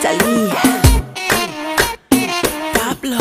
Talía, Pablo.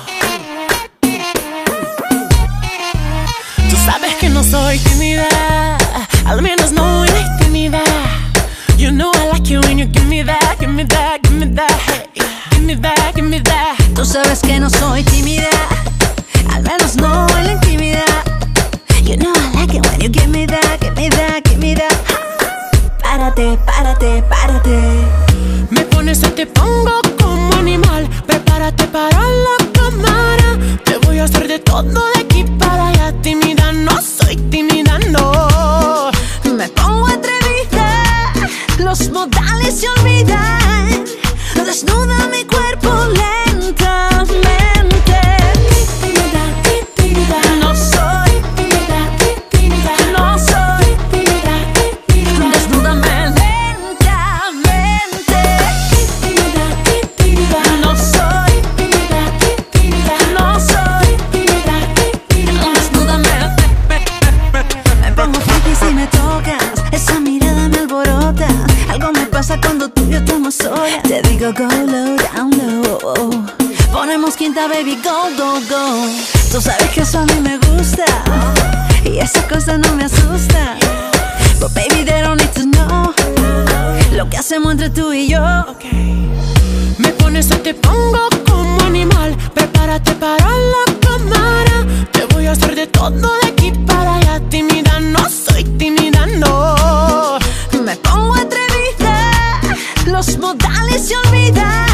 Tú sabes que no soy tímida, al menos no en la intimidad. You know I like you when you give me that, give me that, give me that, hey. Give me that, give me that. tú sabes que no soy tímida, al menos no en la intimidad. You know I like it when you give me that, give me that, give me that. Párate, párate, párate. Me pones o te pongo como animal. Prepárate para la cámara. Te voy a hacer de todo de aquí para allá. Tímida no soy, tímida no. Me pongo atrevida, los modales se olvidan. Desnuda mi cuerpo lentamente. Tímida, tímida. No soy Tímida, tímida. no soy Tímida, tímida. desnúdame lentamente. Tímida, tímida. No soy Tímida, tímida. no soy Tímida, tímida. desnúdame. Me pongo freaky si me tocas, esa mirada me alborota. Algo me pasa cuando tú y yo estamos solas. Te digo go low, down low. Ponemos quinta, baby, go, go, go. Tú sabes que eso a mí me gusta y esa cosa no me asusta. But baby, they don't need to know lo que hacemos entre tú y yo. Me pones o te pongo como animal. Prepárate para la cámara. Te voy a hacer de todo de aquí para allá. Tímida no soy, tímida no. Me pongo atrevida, los modales se olvidan.